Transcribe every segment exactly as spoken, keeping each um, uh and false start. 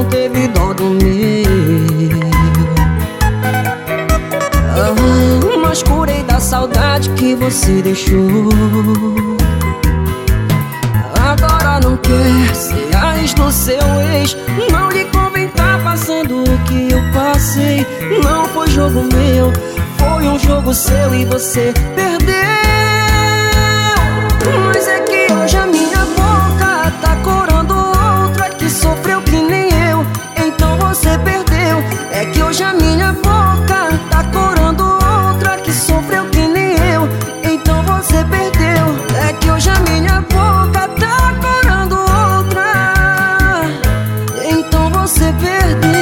não teve dó do meu. Ah, mas curei da saudade que você deixou. Agora não quer ser a ex do seu ex. Não lhe convém tá passando o que eu passei. Não foi jogo meu, foi um jogo seu e você perdeu. Mas é que hoje a minha boca tá corando outra que sofreu que nem eu. Então você perdeu. É que hoje a minha boca tá corando outra que sofreu que nem eu. Então você perdeu. É que hoje a minha boca tá corando outra. Então você perdeu.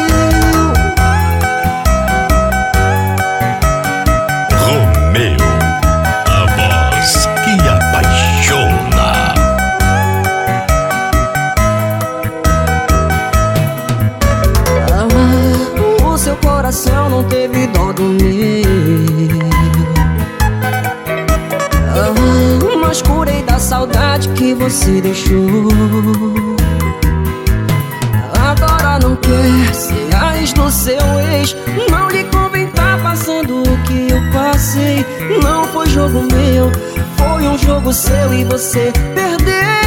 Romeu, a voz que apaixona. Ah, o seu coração não teve dó do meu. Ah, mas curei da saudade que você deixou. Agora não quer ser a ex do seu ex. Não lhe convém tá passando o que eu passei. Não foi jogo meu, foi um jogo seu e você perdeu.